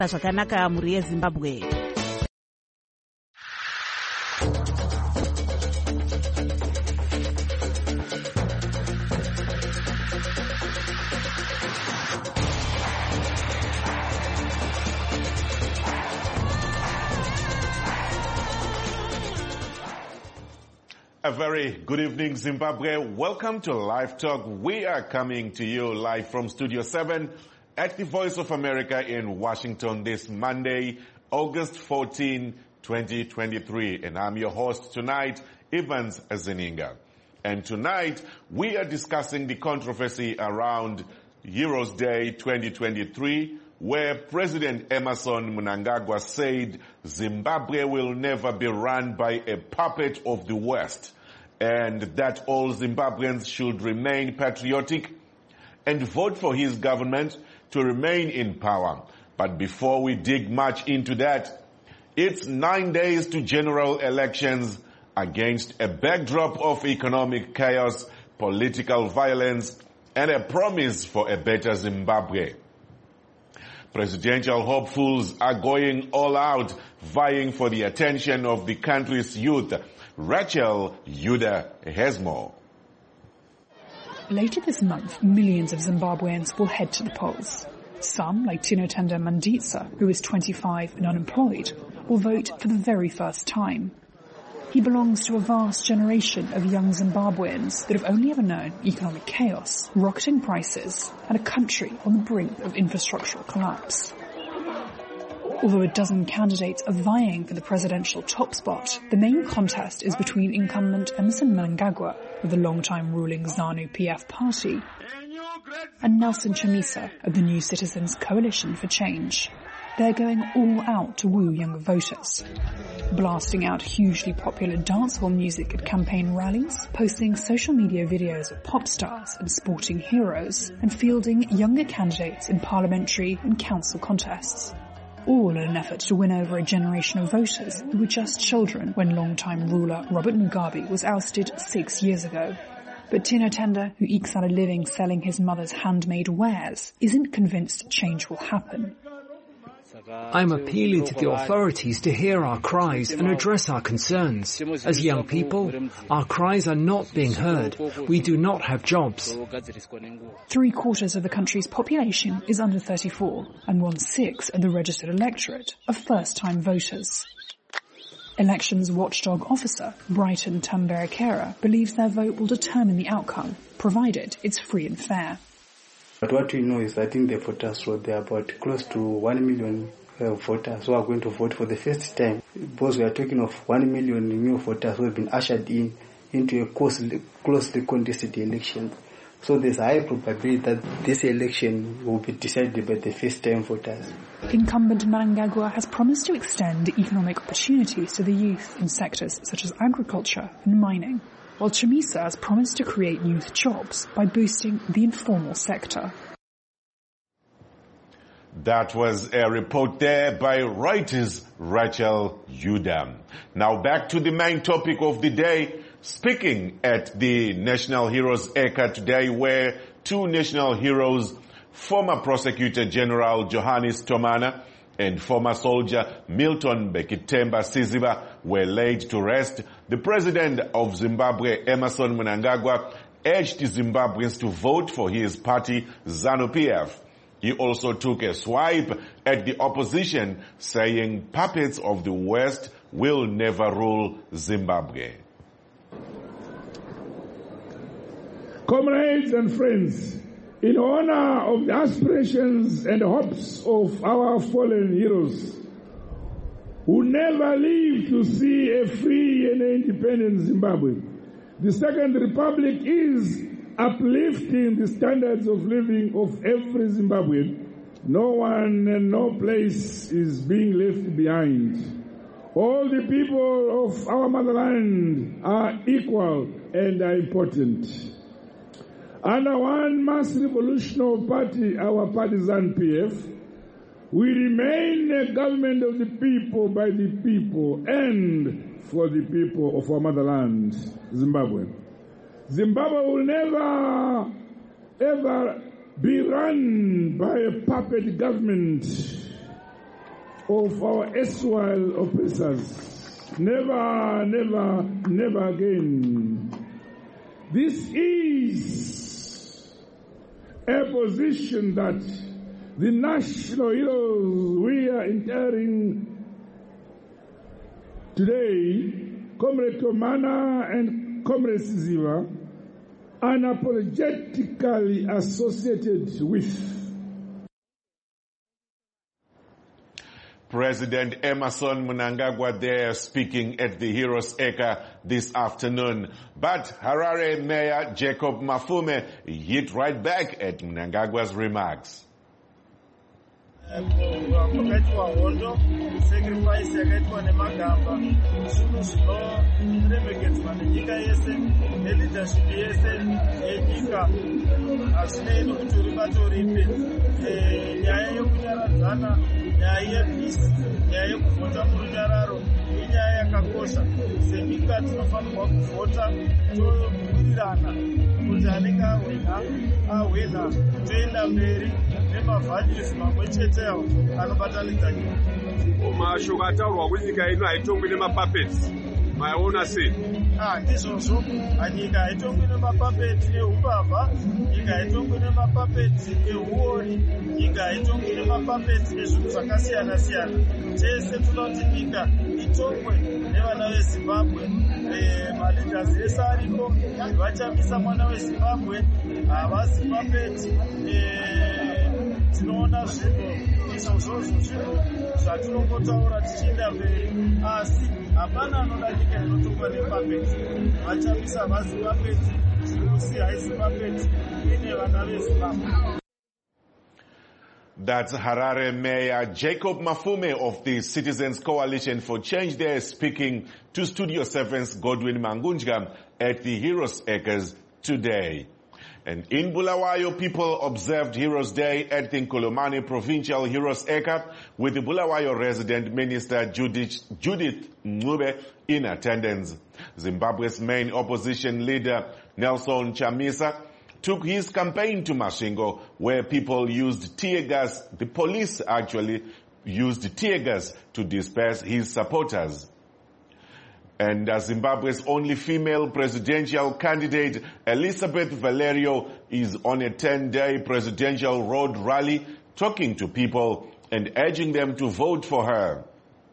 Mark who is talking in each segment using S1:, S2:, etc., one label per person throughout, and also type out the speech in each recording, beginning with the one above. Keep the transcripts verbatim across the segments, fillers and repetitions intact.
S1: zvakanaka mhuri yeZimbabwe.
S2: A very good evening, Zimbabwe. Welcome to Live Talk. We are coming to you live from Studio seven at the Voice of America in Washington this Monday, August fourteenth, twenty twenty-three. And I'm your host tonight, Evans Zeninga. And tonight, we are discussing the controversy around Heroes Day twenty twenty-three, where President Emmerson Mnangagwa said Zimbabwe will never be run by a puppet of the West, and that all Zimbabweans should remain patriotic and vote for his government to remain in power. But before we dig much into that, it's nine days to general elections against a backdrop of economic chaos, political violence, and a promise for a better Zimbabwe. Presidential hopefuls are going all out, vying for the attention of the country's youth. Rachel Yuda has more.
S3: Later this month, millions of Zimbabweans will head to the polls. Some, like Tinotenda Mandisa, who is twenty-five and unemployed, will vote for the very first time. He belongs to a vast generation of young Zimbabweans that have only ever known economic chaos, rocketing prices, and a country on the brink of infrastructural collapse. Although a dozen candidates are vying for the presidential top spot, the main contest is between incumbent Emmerson Mnangagwa of the long-time ruling ZANU-P F party and Nelson Chamisa of the New Citizens Coalition for Change. They're going all out to woo younger voters, blasting out hugely popular dancehall music at campaign rallies, posting social media videos of pop stars and sporting heroes, and fielding younger candidates in parliamentary and council contests. All in an effort to win over a generation of voters who were just children when long-time ruler Robert Mugabe was ousted six years ago. But Tinotenda, who ekes out a living selling his mother's handmade wares, isn't convinced change will happen.
S4: I'm appealing to the authorities to hear our cries and address our concerns. As young people, our cries are not being heard. We do not have jobs.
S3: Three quarters of the country's population is under thirty-four, and one-sixth of the registered electorate are first-time voters. Elections watchdog officer Brighton Tamberekera believes their vote will determine the outcome, provided it's free and fair.
S5: But what we know is I think the voters roll there about close to one million uh, voters who are going to vote for the first time. Because we are talking of one million new voters who have been ushered in into a closely, closely contested election. So there's a high probability that this election will be decided by the first time voters.
S3: Incumbent Mnangagwa has promised to extend economic opportunities to the youth in sectors such as agriculture and mining, while Chamisa has promised to create youth jobs by boosting the informal sector.
S2: That was a report there by Reuters' Rachel Yuda. Now back to the main topic of the day, speaking at the National Heroes Eka today, where two national heroes, former Prosecutor General Johannes Tomana and former soldier Milton Bekitemba Siziba, were laid to rest. The president of Zimbabwe, Emmerson Mnangagwa, urged Zimbabweans to vote for his party, ZANU-P F. He also took a swipe at the opposition, saying puppets of the West will never rule Zimbabwe.
S6: Comrades and friends, in honor of the aspirations and hopes of our fallen heroes, who never lived to see a free and independent Zimbabwe, the Second Republic is uplifting the standards of living of every Zimbabwean. No one and no place is being left behind. All the people of our motherland are equal and are important. Under one mass revolutionary party, our partisan P F, we remain a government of the people, by the people, and for the people of our motherland, Zimbabwe. Zimbabwe will never, ever be run by a puppet government of our erstwhile oppressors. Never, never, never again. This is a position that the national heroes we are interring today, Comrade Tomana and Comrade Siziva, unapologetically associated with.
S2: President Emmerson Mnangagwa there speaking at the Heroes Acre this afternoon. But Harare Mayor Jacob Mafume hit right back at Mnangagwa's remarks.
S7: Sacrifice yakaitwa nemagamba zvinhu zvinoremekedzwa nenyika yese neleadership yese yenyika hazvinei nokuti uri batoripe. Nyaya yekunyaradzana, nyaya yepisi, nyaya yekuvhota murunyararo inyaya yakakosha. Senyika tinofanirwa kuvhota towirirana kuti anenge ahwina ahwina toenda mberi nemavalues mamwe chetewo anobatanidza nyika.
S8: Mashoko ataurwa kuti nyika ino haitongwi nemapuppets. Maiona sei?
S7: Ah, ndizvozvo. Nyika haitongwi nemapuppets eupavha, nyika haitongwi nemapuppets euori, nyika haitongwi nemapuppets ezvinhu zvakasiyana siyana. Tese toda kuti nyika itongwe nevana veZimbabwe. Maleaders ese ariko vachamisa mwana weZimbabwe, havasi puppets. Tinoona zvinhu izvozvo zvinhu zvatinongotaura tichienda mberi, asi hapana anoda nyika inotongwa nepuppets. Vachamisa vasi puppets, zvinosi haisi puppets ine vana veZimbabwe.
S2: That's Harare Mayor Jacob Mafume of the Citizens Coalition for Change there speaking to Studio seven's Godwin Mangunjga at the Heroes Acres today. And in Bulawayo, people observed Heroes Day at the Nkulumane Provincial Heroes Acre with the Bulawayo resident minister Judith, Judith Ncube in attendance. Zimbabwe's main opposition leader Nelson Chamisa took his campaign to Masvingo, where people used tear gas. The police actually used tear gas to disperse his supporters. And uh, Zimbabwe's only female presidential candidate, Elizabeth Valerio, is on a ten-day presidential road rally, talking to people and urging them to vote for her.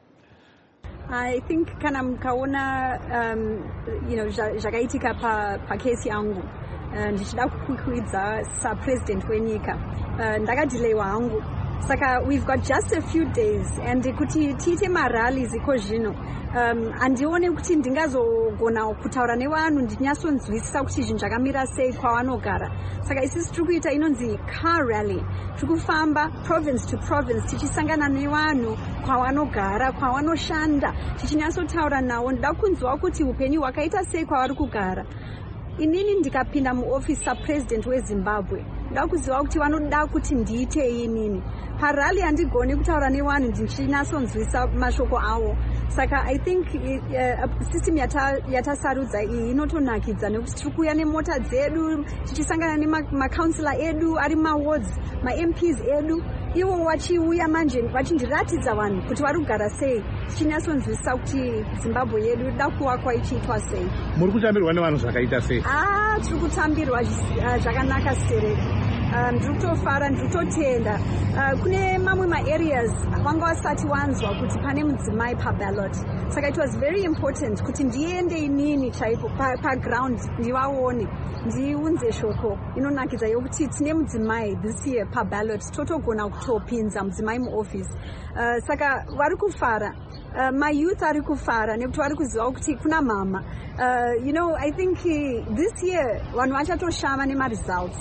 S9: I think kana mkaona um, you know zvakaitika pa pa case yangu ndichida kukwidza sa president wenyika ndakadilewa hangu saka we've got just a few days and kuti tiite marallies iko zvino um andione kuti ndingazogona kutaura nevanhu ndinyatsonzwisisa kuti zvinhu zvakamira sei kwavanogara saka isisi tiri kuita inonzi car rally tiri kufamba province to province tichisangana nevanhu kwavanogara kwavanoshanda tichinyatsotaura navo ndida kunzwa kuti upenyu hwakaita sei kwavari kugara. Inini ndikapinda muoffice sapresident weZimbabwe ndida kuziva kuti vanoda kuti ndiitei inini parally handigoni kutaura nevanhu ndichinyatsonzwisa mashoko avo saka I think uh, system yatasarudza iyi inotonakidza nekuti tiri kuuya nemota dzedu tichisangana nemacouncillor edu ari mawards maM Ps edu ivo vachiuya manje vachindiratidza vanhu kuti vari kugara sei tichinyatsonzwisisa kuti Zimbabwe yedu inoda kuvakwa ichiitwa sei.
S10: Muri kutambirwa nevanhu zvakaita sei?
S9: Ah, tiri kutambirwa zvakanaka sekereke. Ndiri kutofara ndiri kutotenda kune mamwe maareas vanga vasati wanzwa kuti pane mudzimai paballot saka it was very important kuti ndiende inini chaipo paground ndivaone ndiunze shoko inonakidza yokuti tine mudzimai this year paballot totogona kutopinza mudzimai muoffice saka vari kufara mayouth ari kufara nekuti vari kuziva kuti kuna mama you know I think this year vanhu vachatoshama nemaresults.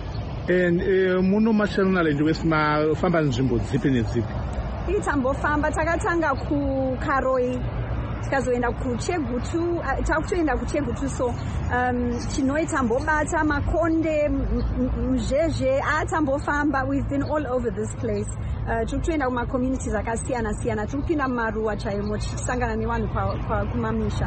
S10: And muno national ndowesmafamba nzvimbo dzipi nedzipi?
S9: Itambofamba takatanga kuKaroi tikazoenda kuChegutu takutoenda kuChegutu so um Chinoi tambobata Makonde Mzhezhe atambofamba we've been all over this place uh, tikutoenda kuma communities akasiyana siyana tikupinda mumaruwa chaimo tichisangana nevanhu kumamisha.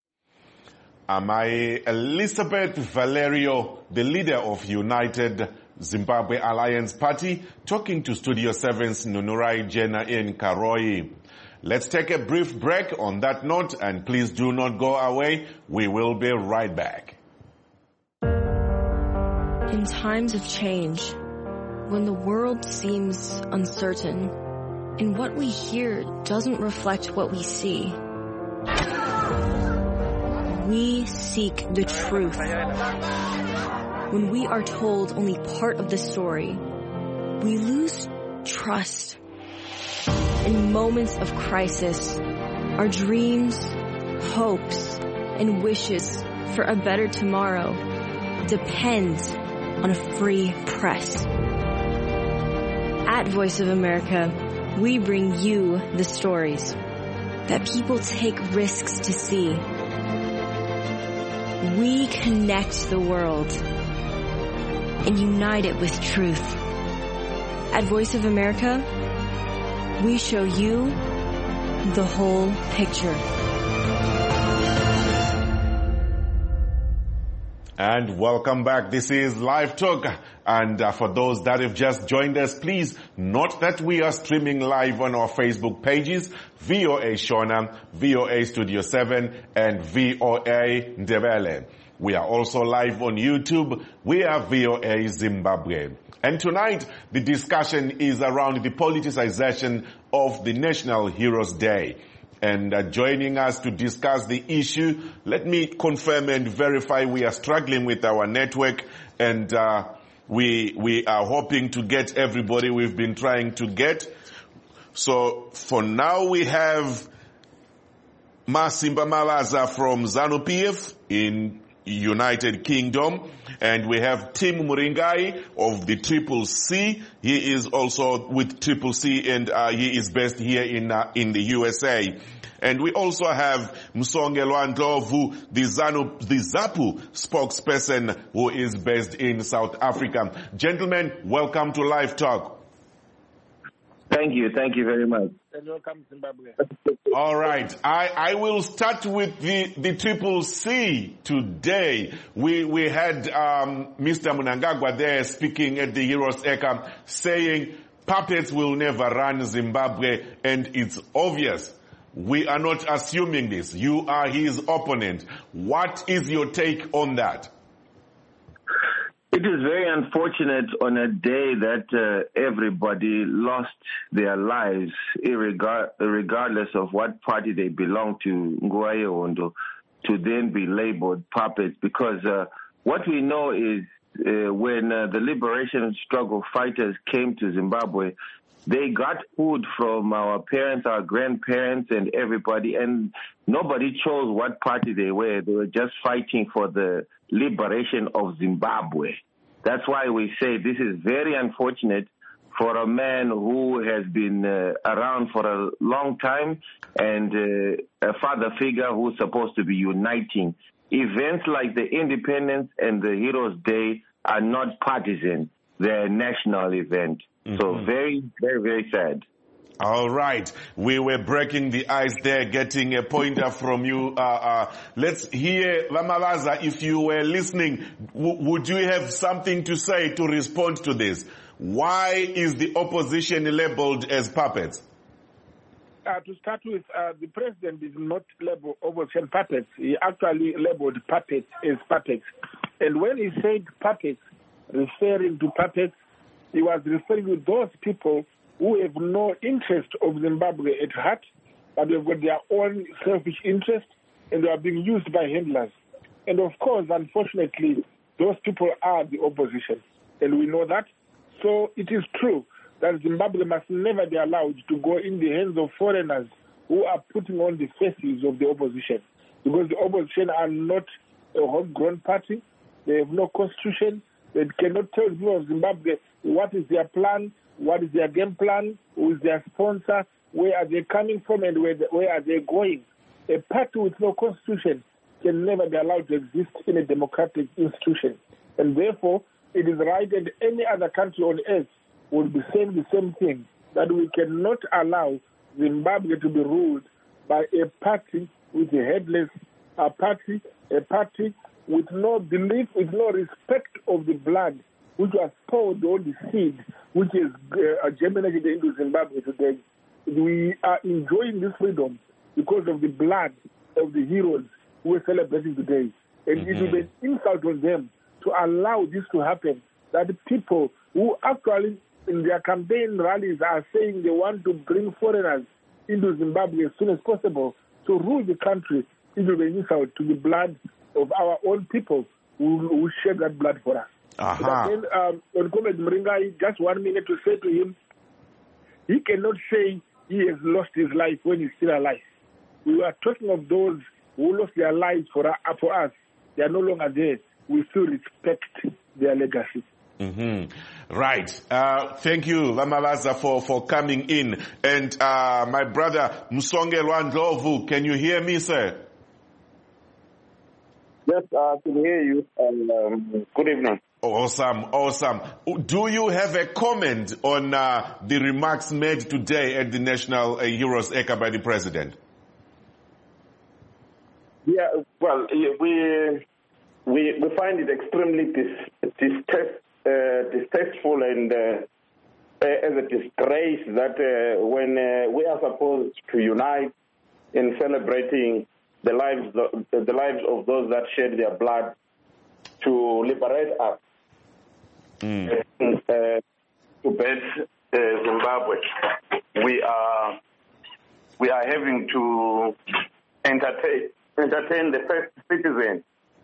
S2: Amai Elizabeth Valerio, the leader of United Zimbabwe Alliance Party, talking to Studio seven's Nunurai Jena in Karoi. Let's take a brief break on that note, and please do not go away. We will be right back.
S11: In times of change, when the world seems uncertain, and what we hear doesn't reflect what we see, we seek the truth. When we are told only part of the story, we lose trust. In moments of crisis, our dreams, hopes, and wishes for a better tomorrow depend on a free press. At Voice of America, we bring you the stories that people take risks to see. We connect the world and unite it with truth. At Voice of America, we show you the whole picture.
S2: And welcome back. This is Live Talk. And uh, for those that have just joined us, please note that we are streaming live on our Facebook pages, V O A Shona, V O A Studio seven, and V O A Ndebele. We are also live on YouTube. We are V O A Zimbabwe. And tonight, the discussion is around the politicization of the National Heroes Day. And uh, joining us to discuss the issue, let me confirm and verify we are struggling with our network, and uh, we we are hoping to get everybody we've been trying to get. So for now, we have Masimba Malaza from ZANU-P F in United Kingdom, and we have Tim Muringai of the Triple C. He is also with Triple C, and uh, he is based here in uh, in the U S A. And we also have Msongelwa Ndlovu, the ZANU, the ZAPU spokesperson, who is based in South Africa. Gentlemen, welcome to Live Talk.
S12: Thank you. Thank you very much.
S10: And welcome, Zimbabwe.
S2: All right. I, I will start with the, the Triple C today. We, we had, um, Mister Mnangagwa there speaking at the Heroes Eka saying puppets will never run Zimbabwe, and it's obvious. We are not assuming this. You are his opponent. What is your take on that?
S12: It is very unfortunate on a day that uh, everybody lost their lives, irregard- regardless of what party they belong to, Nguaye Ondo, to then be labeled puppets. Because uh, what we know is uh, when uh, the liberation struggle fighters came to Zimbabwe, they got food from our parents, our grandparents, and everybody, and nobody chose what party they were. They were just fighting for the liberation of Zimbabwe. That's why we say this is very unfortunate for a man who has been uh, around for a long time and uh, a father figure who's supposed to be uniting. Events like the Independence and the Heroes Day are not partisan. They're a national event. Mm-hmm. So very, very, very sad.
S2: All right. We were breaking the ice there, getting a pointer from you. Uh, uh, let's hear, Lamalaza, if you were listening, w- would you have something to say to respond to this? Why is the opposition labeled as puppets?
S10: Uh, to start with, uh, the president did not label opposition puppets. He actually labeled puppets as puppets. And when he said puppets, referring to puppets, he was referring to those people who have no interest of Zimbabwe at heart, but they've got their own selfish interest, and they are being used by handlers. And of course, unfortunately, those people are the opposition, and we know that. So it is true that Zimbabwe must never be allowed to go in the hands of foreigners who are putting on the faces of the opposition, because the opposition are not a homegrown party. They have no constitution. They cannot tell the people of Zimbabwe what is their plan, what is their game plan, who is their sponsor, where are they coming from, and where, where are they going. A party with no constitution can never be allowed to exist in a democratic institution. And therefore, it is right, and any other country on earth would be saying the same thing, that we cannot allow Zimbabwe to be ruled by a party with a headless a party, a party with no belief, with no respect of the blood which was poured on the seed, which is uh, germinated into Zimbabwe today. We are enjoying this freedom because of the blood of the heroes who are celebrating today. And mm-hmm. it will be an insult on them to allow this to happen, that the people who actually in their campaign rallies are saying they want to bring foreigners into Zimbabwe as soon as possible to rule the country, it will be an insult to the blood of our own people who, who shed that blood for us.
S2: Uh-huh.
S10: But then, um, on Comrade Mringai, just one minute to say to him, he cannot say he has lost his life when he's still alive. We are talking of those who lost their lives for, uh, for us. They are no longer there. We still respect their legacy.
S2: Mm-hmm. Right. Uh, thank you, Vamalaza, for, for coming in. And uh, my brother, Msongelwa Ndlovu, can you hear me, sir?
S12: Yes, I can hear you. And, um, good evening.
S2: Awesome, awesome. Do you have a comment on uh, the remarks made today at the National uh, Heroes Acre by the President?
S12: Yeah, well, we we we find it extremely dis, distest, uh, distasteful and uh, uh, as a disgrace that uh, when uh, we are supposed to unite in celebrating the lives the, the lives of those that shed their blood to liberate us, mm. uh, to bet uh, Zimbabwe, we are we are having to entertain. entertain the first citizen,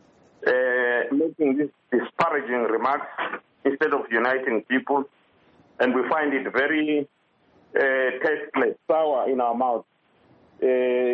S12: uh, making these disparaging remarks instead of uniting people. And we find it very uh, tasteless, sour in our mouth. Uh,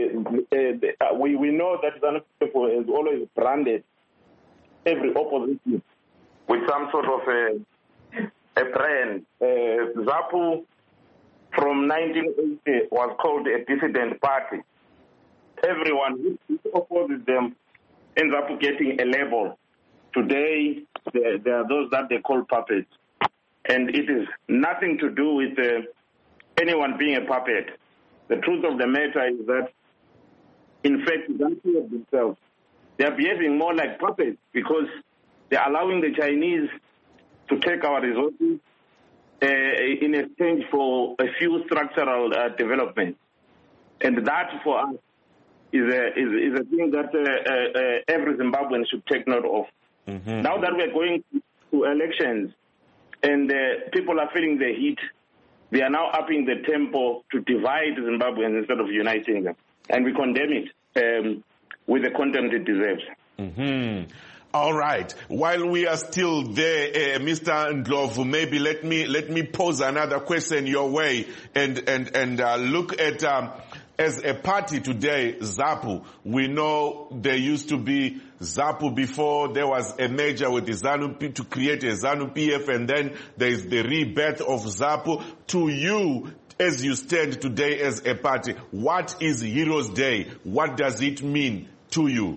S12: uh, we, we know that ZANU people has always branded every opposition with some sort of a, a brand. Uh, ZAPU from nineteen eighty was called a dissident party. Everyone who opposes them ends up getting a label. Today, there, there are those that they call puppets. And it is nothing to do with uh, anyone being a puppet. The truth of the matter is that, in fact, they of themselves. They are behaving more like puppets because they are allowing the Chinese to take our resources uh, in exchange for a few structural uh, developments. And that, for us, Is a, is, is a thing that uh, uh, every Zimbabwean should take note of. Mm-hmm. Now that we're going to elections and uh, people are feeling the heat, they are now upping the tempo to divide Zimbabweans instead of uniting them. And we condemn it um, with the contempt it deserves.
S2: Mm-hmm. All right. While we are still there, uh, Mister Ndlovu, maybe let me let me pose another question your way and and and uh, look at. Um, As a party today, ZAPU, we know there used to be ZAPU before. There was a merger with the ZANU P to create a ZANU P F, and then there is the rebirth of ZAPU. To you, as you stand today as a party, what is Heroes Day? What does it mean to you?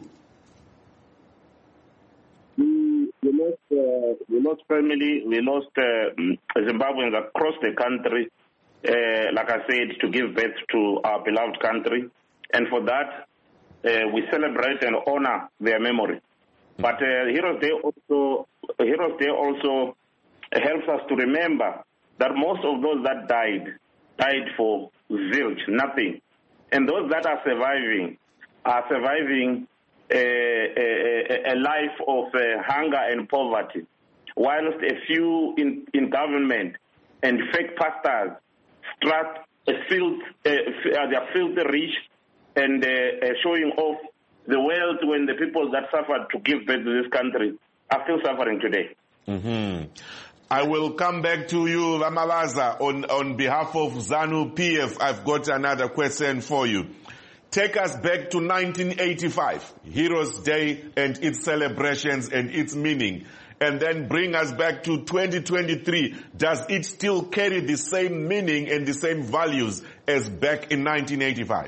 S12: We, we lost, uh, we lost family. We lost uh, Zimbabweans across the country. Uh, like I said, to give birth to our beloved country. And for that, uh, we celebrate and honor their memory. But uh, Heroes Day also, Heroes Day also helps us to remember that most of those that died, died for zilch, nothing. And those that are surviving, are surviving a, a, a life of uh, hunger and poverty, whilst a few in, in government and fake pastors strut a filth, uh, they are filthy rich and uh, uh, showing off the wealth when the people that suffered to give birth to this country are still suffering today.
S2: Mm-hmm. I will come back to you, Vamalaza, on, on behalf of ZANU P F. I've got another question for you. Take us back to nineteen eighty-five, Heroes Day and its celebrations and its meaning. And then bring us back to twenty twenty-three. Does it still carry the same meaning and the same values as back in nineteen eighty-five?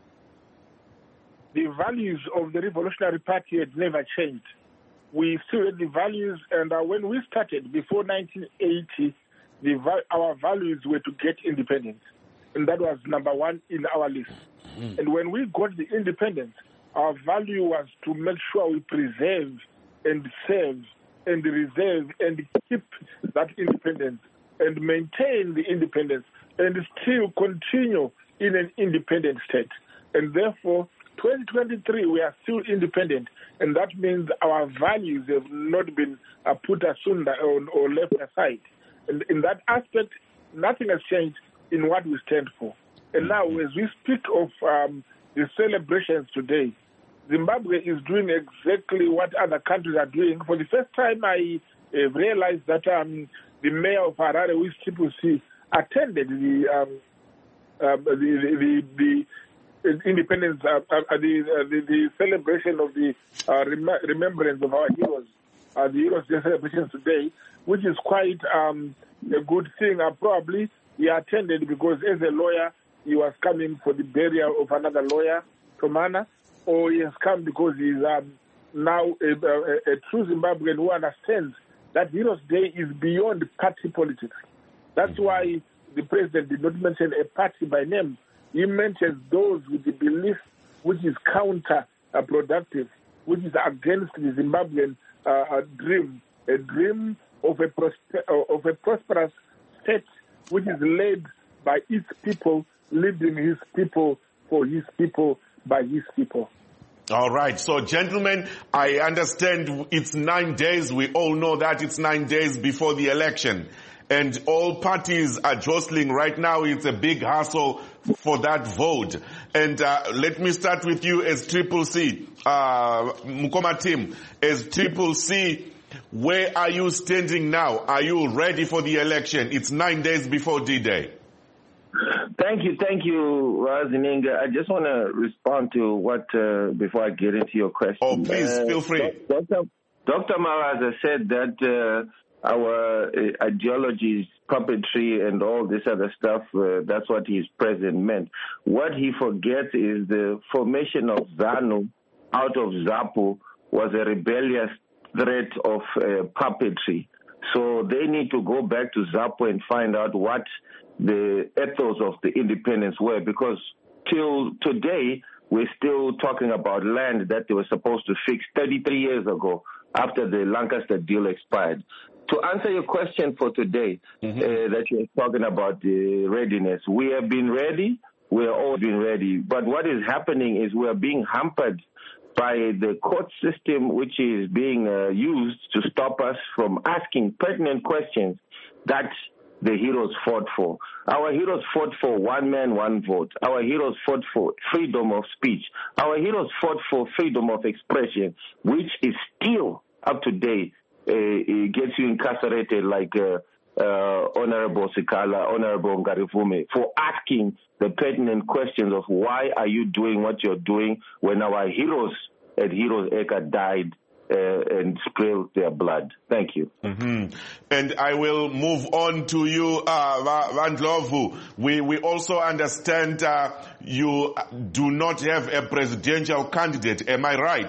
S10: The values of the Revolutionary Party had never changed. We still had the values, and uh, when we started, before nineteen eighty, the va- our values were to get independence. And that was number one in our list. Mm. And when we got the independence, our value was to make sure we preserve and serve and reserve and keep that independence and maintain the independence and still continue in an independent state. And therefore, twenty twenty-three, we are still independent, and that means our values have not been uh, put asunder or, or left aside. And in that aspect, nothing has changed in what we stand for. And now, as we speak of um, the celebrations today, Zimbabwe is doing exactly what other countries are doing. For the first time, I uh, realized that um, the mayor of Harare, who is Triple C, attended the um, uh, the, the, the, the independence, uh, uh, the, uh, the the celebration of the uh, rem- remembrance of our heroes, uh, the Heroes Day celebrations today, which is quite um, a good thing. Uh, probably he attended because as a lawyer, he was coming for the burial of another lawyer, Tomana, or he has come because he's um, now a, a, a true Zimbabwean who understands that Heroes Day is beyond party politics. That's why the president did not mention a party by name. He mentions those with the belief which is counterproductive, which is against the Zimbabwean uh, dream, a dream of a, prosper- of a prosperous state which is led by its people, leading his people for his people, by his people.
S2: All right. So, gentlemen, I understand it's nine days. We all know that it's nine days before the election. And all parties are jostling right now. It's a big hassle for that vote. And uh, let me start with you as Triple C, uh, Mukoma Tim, as Triple C. Where are you standing now? Are you ready for the election? It's nine days before D-Day.
S12: Thank you, thank you, Razininga. I just want to respond to what, uh, before I get into your question.
S2: Oh, please,
S12: uh,
S2: feel free.
S12: Doctor Doctor Maraza said that uh, our uh, ideologies, puppetry, and all this other stuff, uh, that's what his president meant. What he forgets is the formation of ZANU out of ZAPU was a rebellious threat of uh, puppetry. So they need to go back to ZAPU and find out what the ethos of the independence were, because till today we're still talking about land that they were supposed to fix thirty-three years ago after the Lancaster deal expired. To answer your question for today, mm-hmm. uh, that you're talking about the readiness, we have been ready, we have all been ready, but what is happening is we are being hampered by the court system, which is being uh, used to stop us from asking pertinent questions that the heroes fought for. Our heroes fought for one man, one vote. Our heroes fought for freedom of speech. Our heroes fought for freedom of expression, which is still up to date. Uh, it gets you incarcerated like uh, uh, Honorable Sikala, Honorable Ngarivume, for asking the pertinent questions of why are you doing what you're doing when our heroes at Heroes Eka died Uh, and spill their blood. Thank you.
S2: Mm-hmm. And I will move on to you, uh, Vandlovu. We, we also understand uh, you do not have a presidential candidate. Am I right?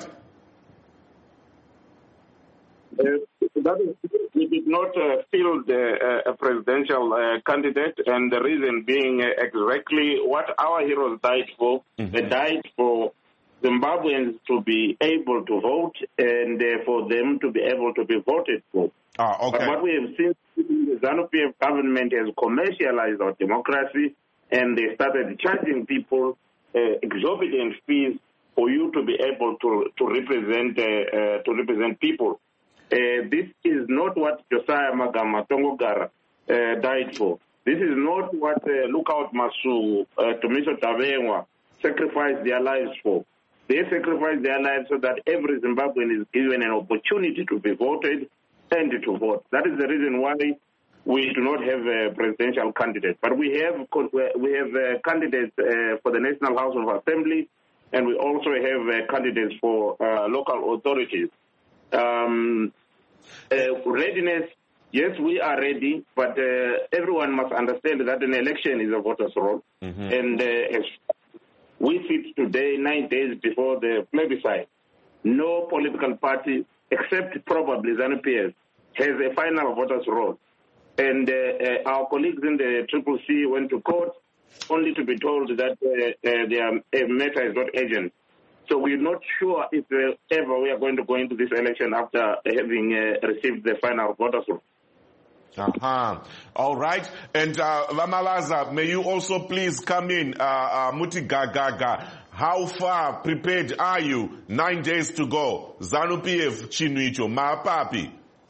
S13: Uh, that is, we did not uh, field uh, a presidential uh, candidate, and the reason being uh, exactly what our heroes died for. Mm-hmm. They died for Zimbabweans to be able to vote and uh, for them to be able to be voted for.
S2: Ah, okay.
S13: But what we have seen, the ZANU-P F government has commercialized our democracy, and they started charging people uh, exorbitant fees for you to be able to to represent uh, uh, to represent people. Uh, this is not what Josiah Magama Tongogara uh, died for. This is not what uh, Lookout Masu, uh, Tomiso Tavewa sacrificed their lives for. They sacrificed their lives so that every Zimbabwean is given an opportunity to be voted and to vote. That is the reason why we do not have a presidential candidate. But we have we have uh, candidates uh, for the National House of Assembly, and we also have uh, candidates for uh, local authorities. Um, uh, readiness, yes, we are ready, but uh, everyone must understand that an election is a voter's role. Mm-hmm. And uh, as we sit today, nine days before the plebiscite, no political party, except probably ZANU-P F, has a final voter's role. And uh, uh, our colleagues in the Triple C went to court only to be told that uh, uh, their uh, matter is not urgent. So we're not sure if uh, ever we are going to go into this election after having uh, received the final vote results.
S2: Uh-huh. All right. And uh, Vamalaza, may you also please come in, uh, uh, Muti Gagaga. How far prepared are you? Nine days to go. ZANU-P F Chinuicho, Maapapi.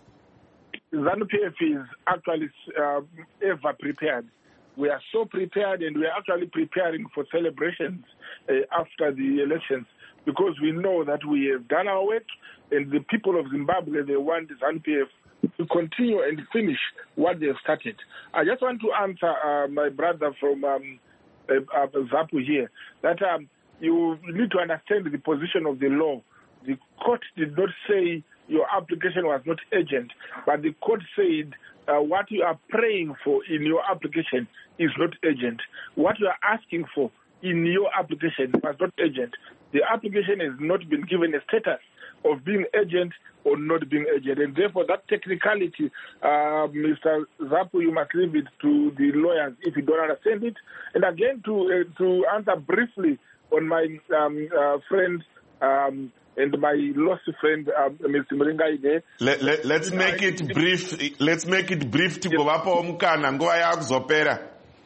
S10: ZANU-P F is actually uh, ever prepared. We are so prepared, and we are actually preparing for celebrations uh, after the elections, because we know that we have done our work, and the people of Zimbabwe, they want ZANU-P F to continue and finish what they have started. I just want to answer uh, my brother from um, uh, uh, ZAPU here, that um, you need to understand the position of the law. The court did not say your application was not urgent, but the court said uh, what you are praying for in your application is not urgent. What you are asking for in your application was not urgent. The application has not been given a status of being urgent or not being urgent, and therefore that technicality, uh, Mister ZAPU, you must leave it to the lawyers if you don't understand it. And again, to uh, to answer briefly on my um, uh, friend um, and my lost friend, uh, Mister Muringai there.
S2: Let, let, let's make it brief. Let's make it brief to go up on Mukana. Go ahead,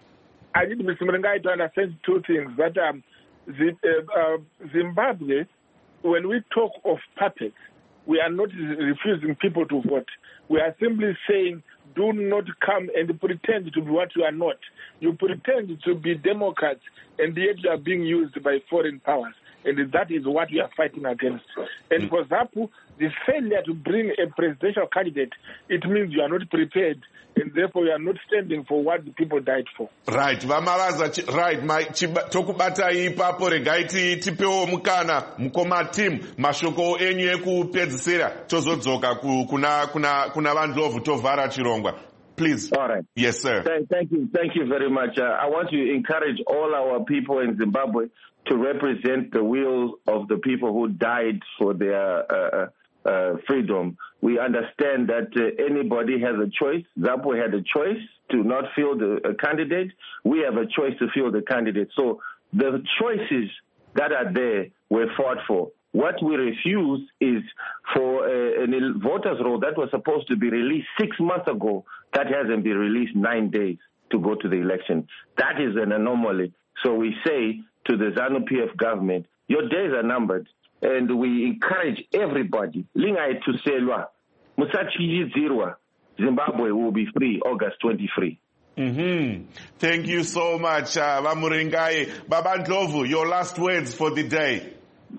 S10: I need Mister Muringai to understand two things. That um, the, uh, uh, Zimbabwe, when we talk of puppets, we are not refusing people to vote. We are simply saying, do not come and pretend to be what you are not. You pretend to be Democrats, and yet you are being used by foreign powers. And that is what we are fighting against. And for ZAPU, the failure to bring a presidential candidate, it means you are not prepared, and therefore you are not standing for what the people died for.
S2: Right. Vamalaza, right. My tokubata ipapo regaiti tipeo mukana mukoma team mashoko enye kupedzisira tozodzoka kuna kuna kuna vanhu tovhara chirongwa. Please.
S12: All right.
S2: Yes, sir.
S12: Thank, thank you. Thank you very much. Uh, I want to encourage all our people in Zimbabwe to represent the will of the people who died for their uh, uh, freedom. We understand that uh, anybody has a choice. ZAPU had a choice to not field a, a candidate. We have a choice to field a candidate. So the choices that are there were fought for. What we refuse is for a, a voters' roll that was supposed to be released six months ago, that hasn't been released nine days to go to the election. That is an anomaly. So we say to the ZANU-P F government, your days are numbered, and we encourage everybody, lingai to selwa, musachi zirwa, Zimbabwe will be free August twenty-third.
S2: Mm-hmm. Thank you so much, uh, Vamuringai. Baba Ndlovu, your last words for the day.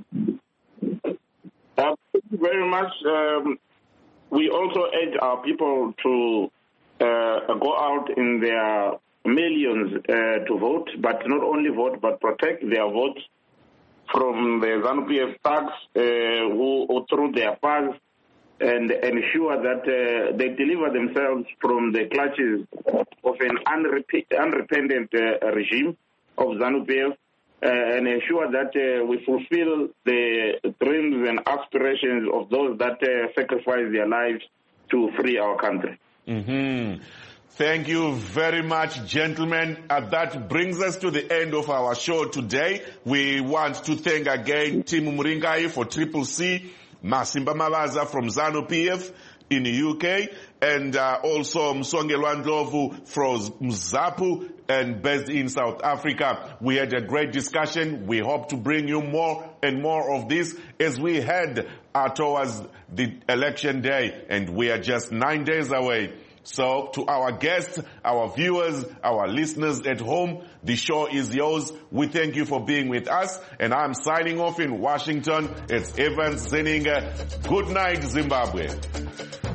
S13: Uh, thank you very much. Um, we also urge our people to uh, go out in their millions uh, to vote, but not only vote, but protect their votes from the ZANU-P F thugs uh, who, who through their paths, and ensure that uh, they deliver themselves from the clutches of an unrep- unrepentant uh, regime of ZANU-P F, uh, and ensure that uh, we fulfill the dreams and aspirations of those that uh, sacrifice their lives to free our country.
S2: Mm-hmm. Thank you very much, gentlemen. Uh, that brings us to the end of our show today. We want to thank again Tim Muringai for Triple C, Masimba Malaza from ZANU-P F in the U K, and uh, also Msongelwa Ndlovu from ZAPU and based in South Africa. We had a great discussion. We hope to bring you more and more of this as we head uh, towards the election day, and we are just nine days away. So to our guests, our viewers, our listeners at home, the show is yours. We thank you for being with us. And I'm signing off in Washington. It's Evans Zeninga. Good night, Zimbabwe.